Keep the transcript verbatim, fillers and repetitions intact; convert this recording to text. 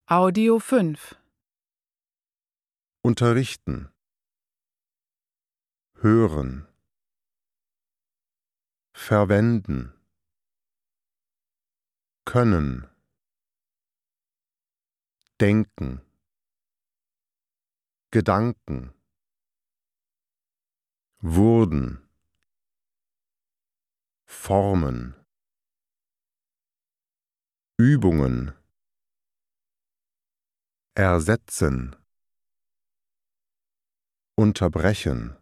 Audio fünf. Unterrichten. Hören. Verwenden. Können. Denken. Gedanken. Wurden. Formen. Übungen. Ersetzen. Unterbrechen.